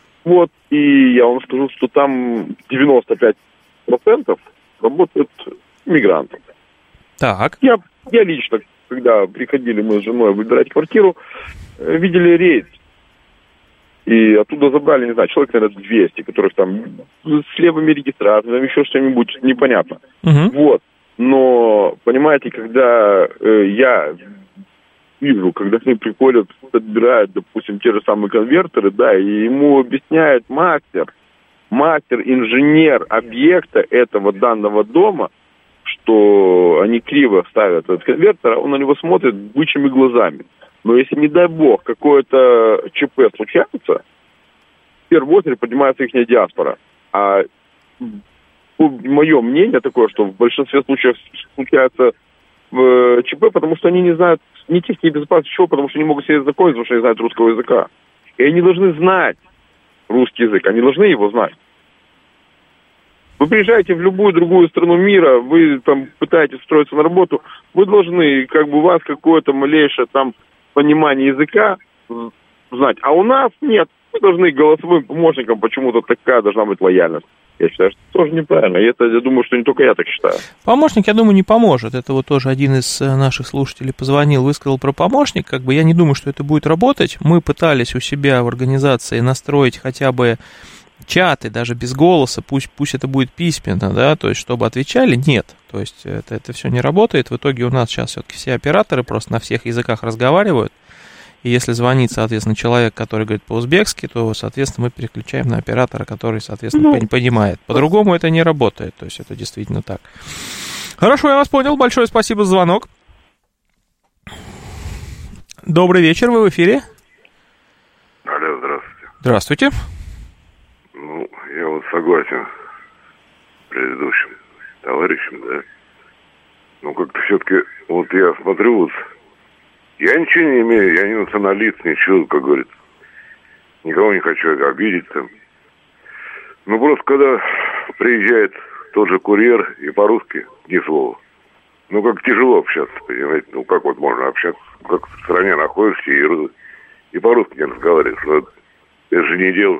Speaker 8: И я вам скажу, что там 95% работают мигранты.
Speaker 2: Так.
Speaker 8: Я лично, когда приходили мы с женой выбирать квартиру, видели рейд. И оттуда забрали, не знаю, человек, наверное, 200, которых там с левыми регистрациями, еще что-нибудь, непонятно. Вот. Но, понимаете, когда я вижу, когда они приходят, отбирают, допустим, те же самые конвертеры, да, и ему объясняет мастер, инженер объекта этого данного дома, что они криво ставят этот конвертер, он на него смотрит бычьими глазами. Но если, не дай бог, какое-то ЧП случается, в первую очередь поднимается их диаспора. А мое мнение такое, что в большинстве случаев случается ЧП, потому что они не знают ни техники безопасности, чего, потому что не могут себе знакомиться, потому что не знают русского языка. И они должны знать русский язык, они должны его знать. Вы приезжаете в любую другую страну мира, вы там пытаетесь устроиться на работу, вы должны, как бы у вас какое-то малейшее там понимание языка знать. А у нас нет. Мы должны голосовым помощникам, почему-то такая должна быть лояльность. Я считаю, что это тоже неправильно. И это, я думаю, что не только я так считаю.
Speaker 2: Помощник, я думаю, не поможет. Это вот тоже один из наших слушателей позвонил, высказал про помощник. Как бы я не думаю, что это будет работать. Мы пытались у себя в организации настроить хотя бы чаты, даже без голоса, пусть это будет письменно, да, то есть, чтобы отвечали, нет. То есть, это все не работает. В итоге у нас сейчас все-таки все операторы просто на всех языках разговаривают. И если звонит, соответственно, человек, который говорит по-узбекски, то, соответственно, мы переключаем на оператора, который, соответственно, понимает. По-другому это не работает, то есть это действительно так. Хорошо, я вас понял. Большое спасибо за звонок. Добрый вечер, вы в эфире.
Speaker 9: Алло, здравствуйте.
Speaker 2: Здравствуйте.
Speaker 9: Ну, я вот согласен с предыдущим товарищем, да. Но как-то все-таки, вот я смотрю, вот, я ничего не имею, я не националист, ничего, как говорится. Никого не хочу обидеть там. Ну, просто когда приезжает тот же курьер и по-русски ни слова. Ну, как тяжело общаться, понимаете? Ну, как вот можно общаться, как в стране находишься и по-русски не разговариваешь. Ну, это же не дело.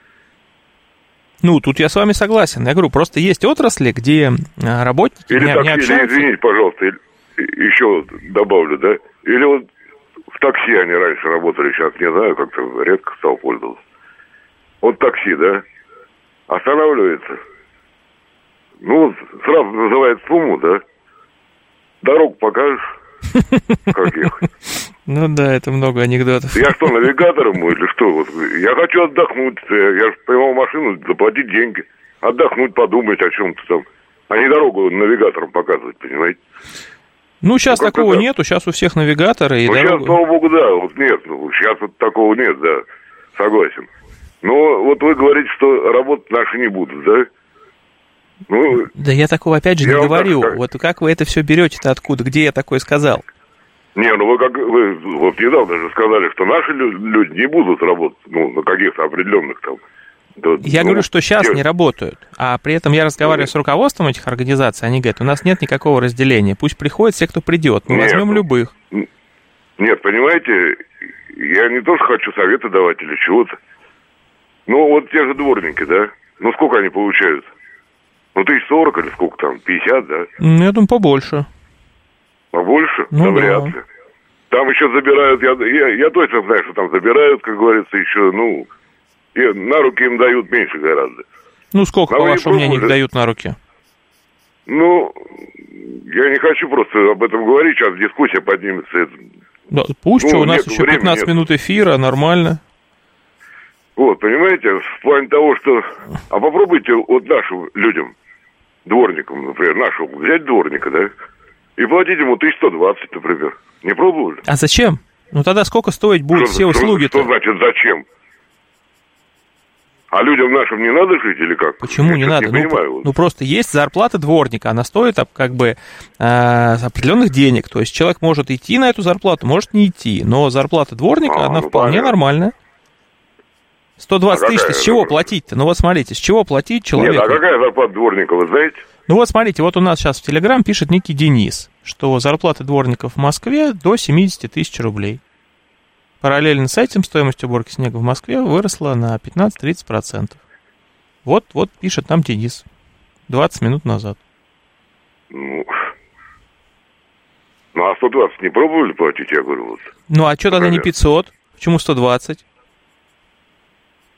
Speaker 2: Ну, тут я с вами согласен. Я говорю, просто есть отрасли, где работники
Speaker 9: или
Speaker 2: не общаются.
Speaker 9: Или, извините, пожалуйста, еще добавлю, да? Или вот в такси они раньше работали, сейчас не знаю, как-то редко стал пользоваться. Вот такси, да? Останавливается. Ну, сразу называет сумму, да? Дорогу покажешь, как ехать.
Speaker 2: Ну да, это много анекдотов.
Speaker 9: Я что, навигатор ему или что? Вот, я хочу отдохнуть. Я же поймал машину, заплатить деньги. Отдохнуть, подумать о чем-то там. А не дорогу навигатором показывать, понимаете?
Speaker 2: Ну, сейчас такого нету. Сейчас у всех навигаторы. И
Speaker 9: сейчас, слава богу, да. Вот нет. Сейчас вот такого нет, да. Согласен. Но вот вы говорите, что работать наши не будут, да? Ну,
Speaker 2: да я такого опять же не говорю. Вот как вы это все берете-то откуда? Где я такое сказал?
Speaker 9: Не, ну вы вот недавно же сказали, что наши люди не будут работать, ну, на каких-то определенных там.
Speaker 2: Я говорю, что сейчас не работают, а при этом я разговариваю с руководством этих организаций, они говорят, у нас нет никакого разделения, пусть приходят все, кто придет, мы возьмем любых.
Speaker 9: Нет, понимаете, я не то, что хочу советы давать или чего-то. Ну, вот те же дворники, да, ну, сколько они получают? Ну, 1040 или сколько там, 50, да?
Speaker 2: Ну, я думаю, побольше.
Speaker 9: Побольше?
Speaker 2: Ну,
Speaker 9: да, вряд ли. Там еще забирают, я точно знаю, что там забирают, как говорится, еще, ну, и на руки им дают меньше гораздо.
Speaker 2: Ну, сколько, по вашему мнению, их дают на руки?
Speaker 9: Ну, я не хочу просто об этом говорить, сейчас дискуссия поднимется.
Speaker 2: Да, пусть, у нас еще 15 минут эфира, нормально.
Speaker 9: Вот, понимаете, в плане того, что... А попробуйте вот нашим людям, дворникам, например, нашего, взять дворника, да, и платить ему 1120, например. Не пробовали?
Speaker 2: А зачем? Ну тогда сколько стоить будут все услуги-то?
Speaker 9: Что значит зачем? А людям нашим не надо жить или как?
Speaker 2: Почему не надо? Ну просто есть зарплата дворника, она стоит как бы определенных денег. То есть человек может идти на эту зарплату, может не идти, но зарплата дворника, она вполне нормальная. 120 тысяч, с чего платить-то? Ну вот смотрите, с чего платить человеку?
Speaker 9: Нет, а какая зарплата дворника, вы знаете?
Speaker 2: Ну вот смотрите, вот у нас сейчас в Телеграм пишет некий Денис, что зарплата дворников в Москве до 70 тысяч рублей. Параллельно с этим стоимость уборки снега в Москве выросла на 15-30%. Вот пишет нам Денис 20 минут назад.
Speaker 9: Ну а 120 не пробовали платить, я говорю, вот.
Speaker 2: Ну а что тогда не 500? Почему 120?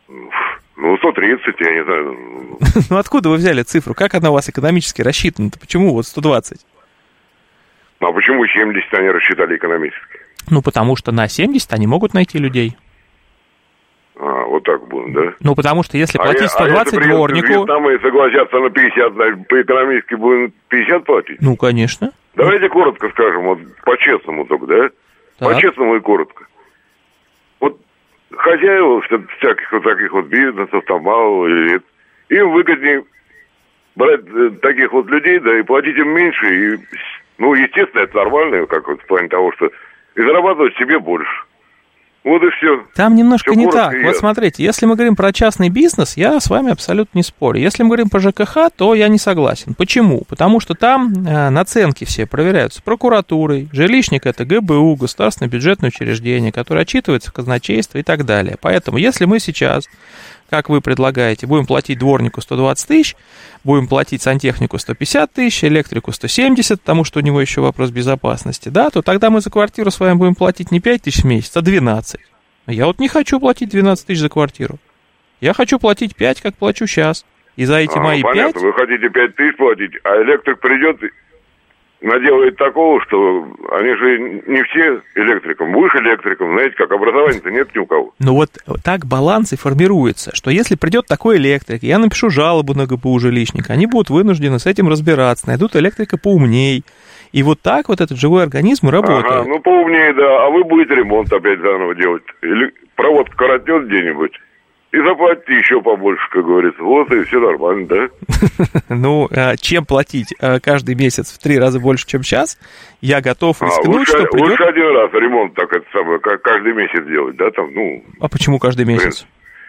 Speaker 9: Ну, 130, я не знаю.
Speaker 2: Ну, откуда вы взяли цифру? Как она у вас экономически рассчитана-то? Почему вот 120?
Speaker 9: А почему 70 они рассчитали экономически?
Speaker 2: Ну, потому что на 70 они могут найти людей.
Speaker 9: А, вот так будет, да?
Speaker 2: Ну, потому что если платить 120
Speaker 9: если
Speaker 2: дворнику...
Speaker 9: Там и согласятся на 50, значит, по-экономически будем 50 платить?
Speaker 2: Ну, конечно.
Speaker 9: Давайте коротко скажем, вот по-честному только, да?
Speaker 2: Так.
Speaker 9: По-честному и коротко. Вот хозяева всяких вот таких вот бизнесов, там, малого, им выгоднее брать таких вот людей, да, и платить им меньше, и, ну, естественно, это нормально, как вот в плане того, что и зарабатывать себе больше. Вот и все.
Speaker 2: Там немножко
Speaker 9: все
Speaker 2: не так. Вот смотрите, если мы говорим про частный бизнес, я с вами абсолютно не спорю. Если мы говорим про ЖКХ, то я не согласен. Почему? Потому что там наценки все проверяются прокуратурой, жилищник это ГБУ, государственное бюджетное учреждение, которое отчитывается в казначейство и так далее. Поэтому, если мы сейчас, как вы предлагаете, будем платить дворнику 120 тысяч, будем платить сантехнику 150 тысяч, электрику 170, потому что у него еще вопрос безопасности, да, то тогда мы за квартиру с вами будем платить не 5 тысяч в месяц, а 12. Я вот не хочу платить 12 тысяч за квартиру. Я хочу платить 5, как плачу сейчас. И за эти мои
Speaker 9: понятно,
Speaker 2: 5...
Speaker 9: вы хотите 5 тысяч платить, а электрик придет и наделает такого, что они же не все электриком. Будешь электриком, знаете, как образования-то нет ни у кого.
Speaker 2: Ну вот так баланс и формируется, что если придет такой электрик, я напишу жалобу на ГБУ жилищника, они будут вынуждены с этим разбираться, найдут электрика поумней. И вот так вот этот живой организм работает.
Speaker 9: Ага, ну поумнее, да, а вы будете ремонт опять заново делать. Или проводка коротнет где-нибудь. И заплатите еще побольше, как говорится. Вот и все нормально, да?
Speaker 2: Ну, чем платить каждый месяц в 3 раза больше, чем сейчас, я готов рискнуть, что придет...
Speaker 9: Лучше один раз ремонт так это самое, каждый месяц делать, да, там, ну...
Speaker 2: А почему каждый месяц?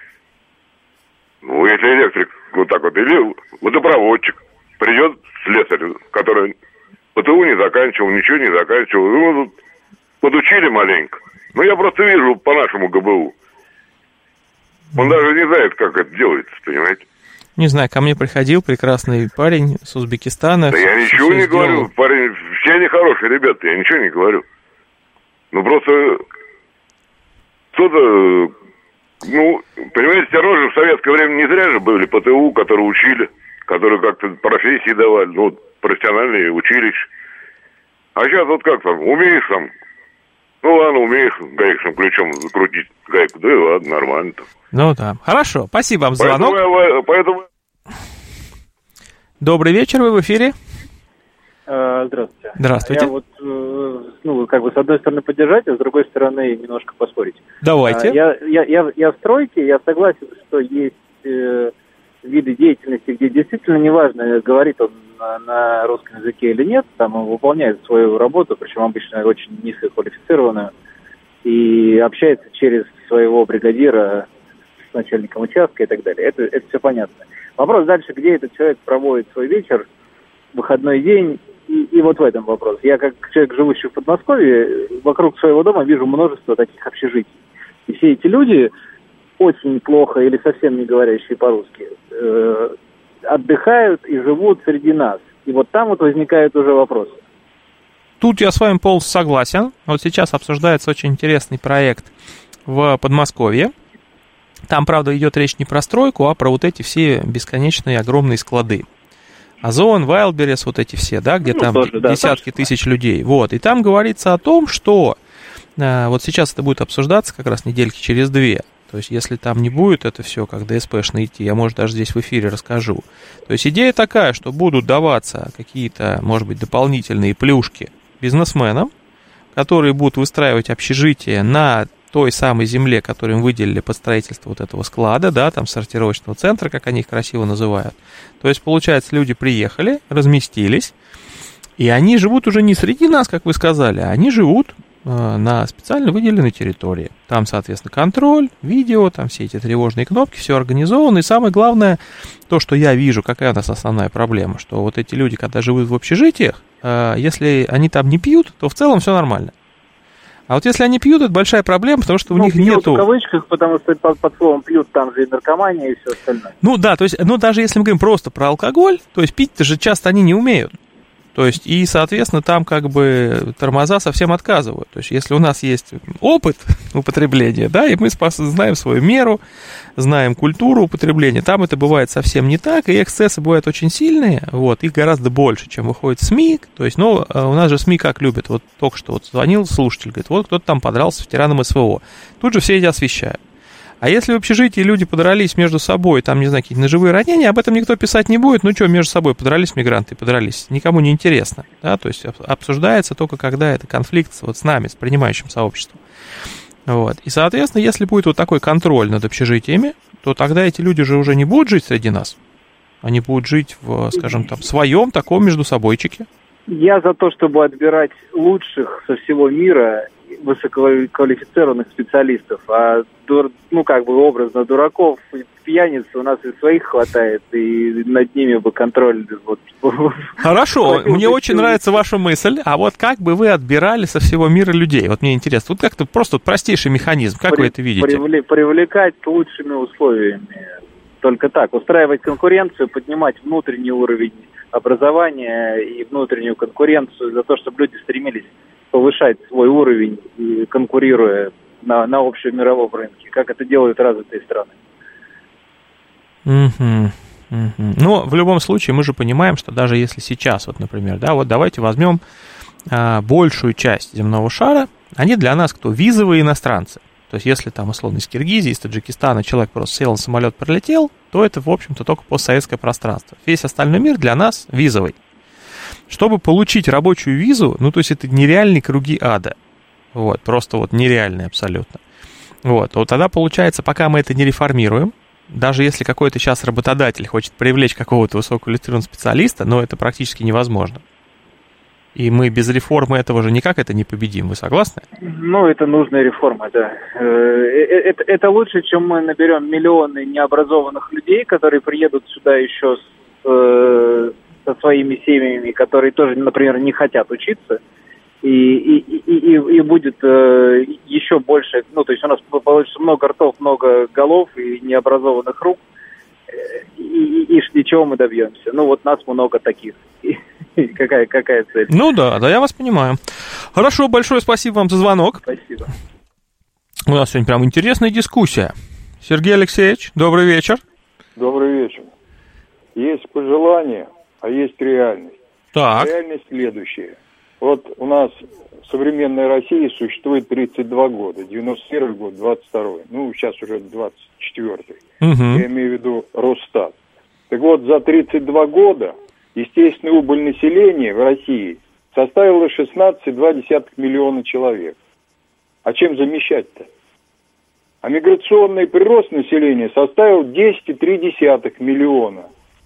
Speaker 9: Ну, если электрик вот так вот, или водопроводчик, придет слесарь, который ПТУ не заканчивал, ничего не заканчивал, ну, тут подучили маленько. Ну, я просто вижу по нашему ГБУ. Он даже не знает, как это делается, понимаете?
Speaker 2: Не знаю, ко мне приходил прекрасный парень с Узбекистана.
Speaker 9: Да я ничего не говорю, парень, все они хорошие ребята, я ничего не говорю. Ну, просто кто-то, ну, понимаете, все равно же в советское время не зря же были ПТУ, которые учили, которые как-то профессии давали, ну, профессиональные училища. А сейчас вот как там, умеешь там, ну ладно, умеешь гаечным ключом закрутить гайку, да и ладно, нормально-то.
Speaker 2: Ну да, хорошо, спасибо вам за звонок.
Speaker 9: Поэтому...
Speaker 2: Добрый вечер, вы в эфире.
Speaker 10: Здравствуйте.
Speaker 2: Здравствуйте.
Speaker 10: Я вот, ну, как бы с одной стороны поддержать, а с другой стороны немножко поспорить.
Speaker 2: Давайте.
Speaker 10: Я в стройке, я согласен, что есть виды деятельности, где действительно неважно, говорит он на русском языке или нет, там он выполняет свою работу, причем обычно очень низкоквалифицированную, и общается через своего бригадира с начальником участка и так далее. Это все понятно. Вопрос дальше, где этот человек проводит свой вечер, выходной день, и вот в этом вопрос. Я, как человек, живущий в Подмосковье, вокруг своего дома вижу множество таких общежитий. И все эти люди, очень плохо или совсем не говорящие по-русски, отдыхают и живут среди нас. И вот там вот возникают уже вопросы.
Speaker 2: Тут я с вами полностью согласен. Вот сейчас обсуждается очень интересный проект в Подмосковье. Там, правда, идет речь не про стройку, а про вот эти все бесконечные огромные склады. Озон, Вайлдберрис, вот эти все, да, где там тоже, десятки тысяч людей. Вот, и там говорится о том, что вот сейчас это будет обсуждаться как раз недельки через 2. То есть, если там не будет это все как ДСПшно идти, я, может, даже здесь в эфире расскажу. То есть, идея такая, что будут даваться какие-то, может быть, дополнительные плюшки бизнесменам, которые будут выстраивать общежитие на той самой земле, которую им выделили под строительство вот этого склада, да, там сортировочного центра, как они их красиво называют. То есть, получается, люди приехали, разместились, и они живут уже не среди нас, как вы сказали, а они живут на специально выделенной территории. Там, соответственно, контроль, видео, там все эти тревожные кнопки, все организовано. И самое главное, то, что я вижу, какая у нас основная проблема, что вот эти люди, когда живут в общежитиях, если они там не пьют, то в целом все нормально. А вот если они пьют, это большая проблема, потому что у них
Speaker 10: пьют
Speaker 2: нету...
Speaker 10: в кавычках, потому что под словом пьют там же и наркомания, и все остальное.
Speaker 2: Ну да, то есть, ну даже если мы говорим просто про алкоголь, то есть пить-то же часто они не умеют. То То есть, и, соответственно, там как бы тормоза совсем отказывают. То есть, если у нас есть опыт употребления, да, и мы знаем свою меру, знаем культуру употребления, там это бывает совсем не так, и эксцессы бывают очень сильные, вот, их гораздо больше, чем выходит в СМИ. То есть, ну, у нас же СМИ как любят. Вот только что вот звонил слушатель, говорит, вот кто-то там подрался с ветераном СВО. Тут же все эти освещают. А если в общежитии люди подрались между собой, там, не знаю, какие-то ножевые ранения, об этом никто писать не будет. Ну что, между собой подрались мигранты, подрались. Никому не интересно. Да? То есть обсуждается только когда это конфликт вот с нами, с принимающим сообществом. Вот. И, соответственно, если будет вот такой контроль над общежитиями, то тогда эти люди же уже не будут жить среди нас. Они будут жить в, скажем, там, своем таком междусобойчике.
Speaker 10: Я за то, чтобы отбирать лучших со всего мира, высококвалифицированных специалистов, а ну как бы образно дураков, пьяниц у нас и своих хватает, и над ними бы контроль. Вот.
Speaker 2: Хорошо, мне очень нравится ваша мысль, а вот как бы вы отбирали со всего мира людей? Вот мне интересно, вот как-то просто простейший механизм, как вы это видите?
Speaker 10: Привлекать лучшими условиями. Только так, устраивать конкуренцию, поднимать внутренний уровень образования и внутреннюю конкуренцию за то, чтобы люди стремились повышать свой уровень, конкурируя на общем мировом рынке, как это делают развитые страны.
Speaker 2: Ну, в любом случае, мы же понимаем, что даже если сейчас, вот, например, да, вот давайте возьмем большую часть земного шара, они для нас кто? Визовые иностранцы. То есть, если там, условно, из Киргизии, из Таджикистана человек просто сел на самолет, прилетел, то это, в общем-то, только постсоветское пространство. Весь остальной мир для нас визовый. Чтобы получить рабочую визу, ну, то есть, это нереальные круги ада. Вот, просто вот нереальные абсолютно. Вот тогда получается, пока мы это не реформируем, даже если какой-то сейчас работодатель хочет привлечь какого-то высококвалифицированного специалиста, но это практически невозможно. И мы без реформы этого же никак это не победим. Вы согласны?
Speaker 10: Ну, это нужная реформа, да. Это лучше, чем мы наберем миллионы необразованных людей, которые приедут сюда еще со своими семьями, которые тоже, например, не хотят учиться. И будет еще больше, ну, то есть у нас получится много ртов, много голов и необразованных рук. И чего мы добьемся? Ну, вот нас много таких. Какая цель?
Speaker 2: Ну да, я вас понимаю. Хорошо, большое спасибо вам за звонок.
Speaker 10: Спасибо.
Speaker 2: У нас сегодня прям интересная дискуссия. Сергей Алексеевич, добрый вечер.
Speaker 11: Добрый вечер. Есть пожелание, а есть реальность.
Speaker 2: Так.
Speaker 11: Реальность следующая. Вот у нас в современной России существует 32 года. 91 год, 22-й. Ну, сейчас уже 24-й. Я имею в виду Росстат. Так вот, за 32 года естественная убыль населения в России составила 16,2 миллиона человек. А чем замещать-то? А миграционный прирост населения составил 10,3 миллиона.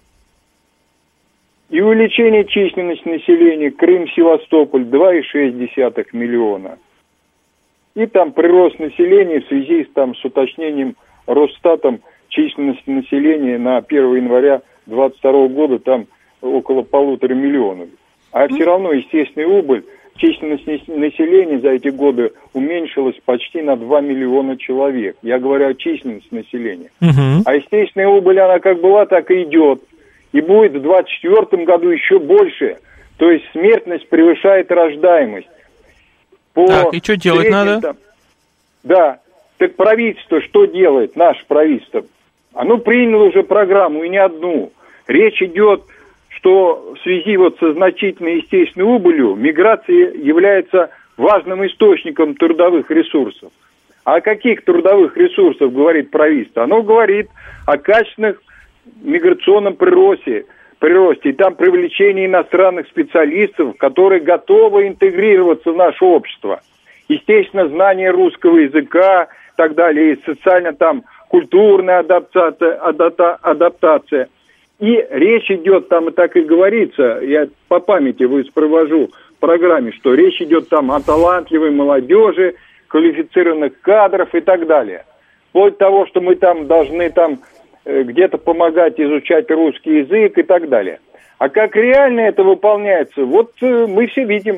Speaker 11: И увеличение численности населения Крым, Севастополь 2,6 миллиона. И там прирост населения в связи с уточнением Росстатом численности населения на 1 января 2022 года там около 1,5 миллиона. А все равно естественная убыль, численность населения за эти годы уменьшилась почти на 2 миллиона человек. Я говорю о численности населения. А естественная убыль, она как была, так и идет. И будет в 2024 году еще больше. То есть смертность превышает рождаемость.
Speaker 2: Так, и что делать надо?
Speaker 11: Да. Так правительство что делает, наше правительство? Оно приняло уже программу, и не одну. Речь идет, что в связи со значительной естественной убылью миграция является важным источником трудовых ресурсов. А о каких трудовых ресурсах говорит правительство? Оно говорит о качественных миграционном приросте, и там привлечение иностранных специалистов, которые готовы интегрироваться в наше общество. Естественно, знание русского языка и так далее, и социально там культурная адаптация. И речь идет, там и так и говорится, я по памяти воспроизвожу в программе, что речь идет там о талантливой молодежи, квалифицированных кадров и так далее. Вплоть до того, что мы там должны где-то помогать изучать русский язык и так далее. А как реально это выполняется, вот мы все видим.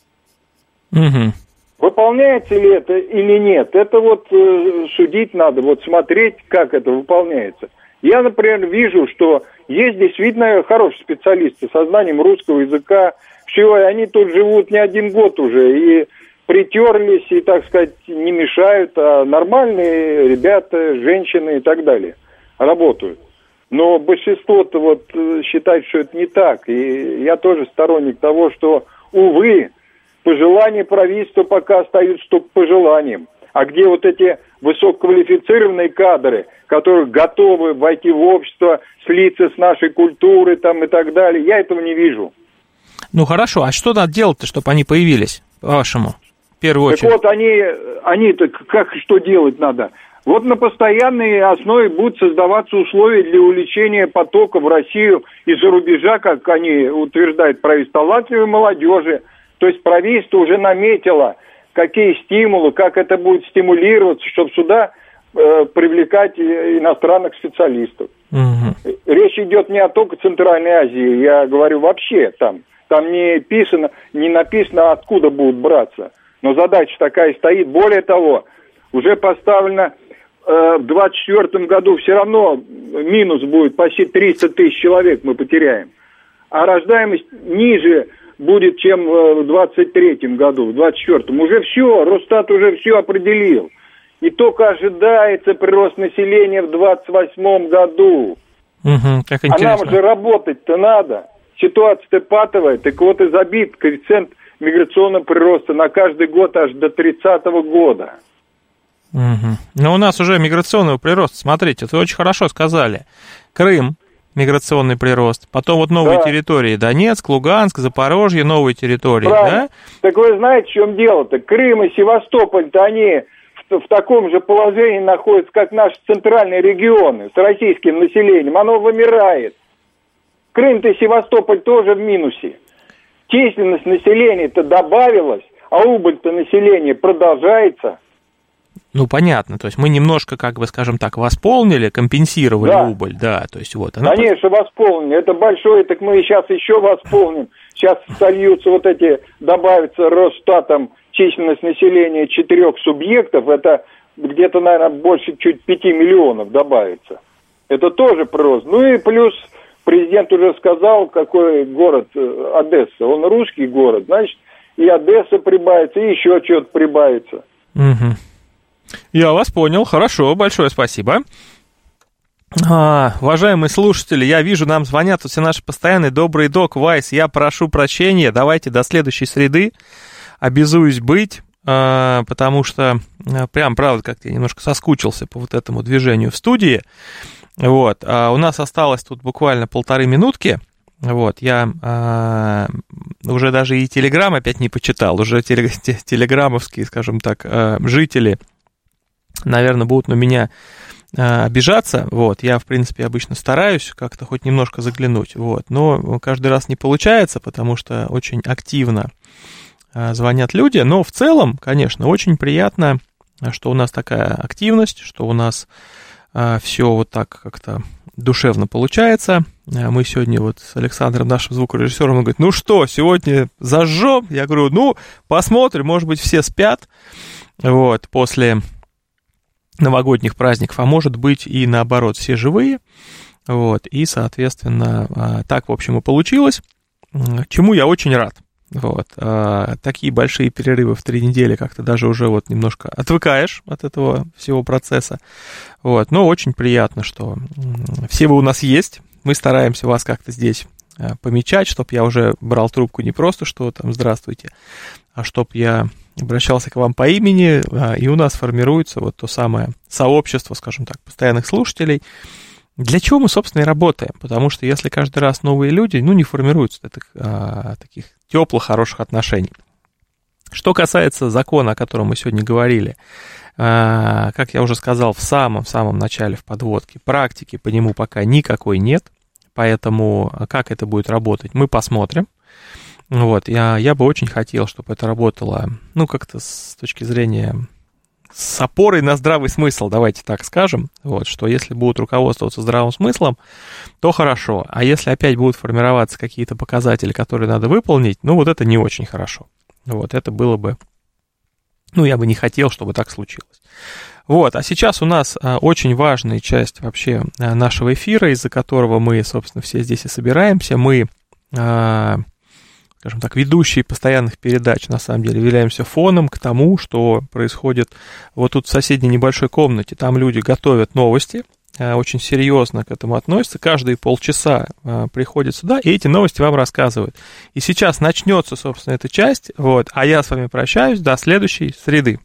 Speaker 11: Выполняется ли это или нет, это судить надо, смотреть, как это выполняется. Я, например, вижу, что есть действительно хорошие специалисты со знанием русского языка, в все, и они тут живут не один год уже, и притерлись, и, так сказать, не мешают, а нормальные ребята, женщины и так далее работают. Но большинство-то вот считает, что это не так, и я тоже сторонник того, что, увы, пожелания правительства пока остаются только пожеланием. А где вот эти высококвалифицированные кадры, которые готовы войти в общество, слиться с нашей культурой там, и так далее, я этого не вижу.
Speaker 2: Ну хорошо, а что надо делать-то, чтобы они появились, по-вашему, в первую очередь?
Speaker 11: Так вот, они-то как что делать надо? Вот на постоянной основе будут создаваться условия для увеличения потока в Россию из-за рубежа, как они утверждают, правительство, талантливой молодежи. То есть правительство уже наметило, какие стимулы, как это будет стимулироваться, чтобы сюда привлекать иностранных специалистов. Угу. Речь идет не о только Центральной Азии, я говорю вообще там. Там не написано, откуда будут браться. Но задача такая стоит. Более того, уже поставлено в 2024 году все равно минус будет, почти 300 тысяч человек мы потеряем. А рождаемость ниже будет, чем в 2023 году, в 2024. Уже все, Росстат уже все определил. И только ожидается прирост населения в 2028 году.
Speaker 2: Угу, как интересно.
Speaker 11: А нам же работать-то надо. Ситуация-то патовая, так вот и забит коэффициент миграционного прироста на каждый год аж до 30-го года.
Speaker 2: Угу. Но у нас уже миграционный прирост, смотрите, вы очень хорошо сказали. Крым, миграционный прирост, потом вот новые территории, Донецк, Луганск, Запорожье, новые территории,
Speaker 11: правильно. Да? Так вы знаете, в чем дело-то? Крым и Севастополь-то они в таком же положении находятся, как наши центральные регионы с российским населением. Оно вымирает. Крым-то и Севастополь тоже в минусе. Численность населения-то добавилась, а убыль-то населения продолжается.
Speaker 2: Ну, понятно, то есть мы немножко, как бы, скажем так, восполнили, компенсировали убыль, да, то есть вот.
Speaker 11: Конечно, восполнили, это большое, так мы сейчас еще восполним. Сейчас сольются вот эти, добавится Росстатом численность населения 4 субъектов, это где-то, наверное, больше чуть 5 миллионов добавится. Это тоже прирост. Ну и плюс президент уже сказал, какой город Одесса. Он русский город, значит, и Одесса прибавится, и еще что-то прибавится.
Speaker 2: Угу. Я вас понял, хорошо, большое спасибо. Уважаемые слушатели, я вижу, нам звонят все наши постоянные. Добрый док, Вайс, я прошу прощения, давайте до следующей среды, обязуюсь быть, потому что прям, правда, как-то я немножко соскучился по вот этому движению в студии. Вот, у нас осталось тут буквально 1,5 минутки. Вот, я уже даже и Телеграм опять не почитал, уже телеграммовские, скажем так, жители, наверное, будут на меня обижаться, вот, я, в принципе, обычно стараюсь как-то хоть немножко заглянуть, вот, но каждый раз не получается, потому что очень активно звонят люди, но в целом, конечно, очень приятно, что у нас такая активность, что у нас все вот так как-то душевно получается. Мы сегодня вот с Александром, нашим звукорежиссером, он говорит, ну что, сегодня зажжем? Я говорю, ну, посмотрим, может быть, все спят, вот, после новогодних праздников, а может быть и наоборот, все живые, вот, и, соответственно, так, в общем, и получилось, чему я очень рад. Вот, такие большие перерывы в 3 недели как-то даже уже вот немножко отвыкаешь от этого всего процесса, вот, но очень приятно, что все вы у нас есть, мы стараемся вас как-то здесь помечать, чтобы я уже брал трубку не просто, что там здравствуйте, а чтобы я обращался к вам по имени, и у нас формируется вот то самое сообщество, скажем так, постоянных слушателей. Для чего мы, собственно, и работаем? Потому что если каждый раз новые люди, ну, не формируются таких теплых, хороших отношений. Что касается закона, о котором мы сегодня говорили, как я уже сказал в самом начале, в подводке, практики по нему пока никакой нет, поэтому как это будет работать, мы посмотрим. Вот, я бы очень хотел, чтобы это работало, ну, как-то с точки зрения... с опорой на здравый смысл, давайте так скажем, вот, что если будут руководствоваться здравым смыслом, то хорошо, а если опять будут формироваться какие-то показатели, которые надо выполнить, ну, вот это не очень хорошо, вот, это было бы, ну, я бы не хотел, чтобы так случилось. Вот, а сейчас у нас очень важная часть вообще нашего эфира, из-за которого мы, собственно, все здесь и собираемся, мы скажем так, ведущие постоянных передач, на самом деле, являемся фоном к тому, что происходит вот тут в соседней небольшой комнате. Там люди готовят новости, очень серьезно к этому относятся, каждые полчаса приходят сюда, и эти новости вам рассказывают. И сейчас начнется, собственно, эта часть, вот, а я с вами прощаюсь до следующей среды.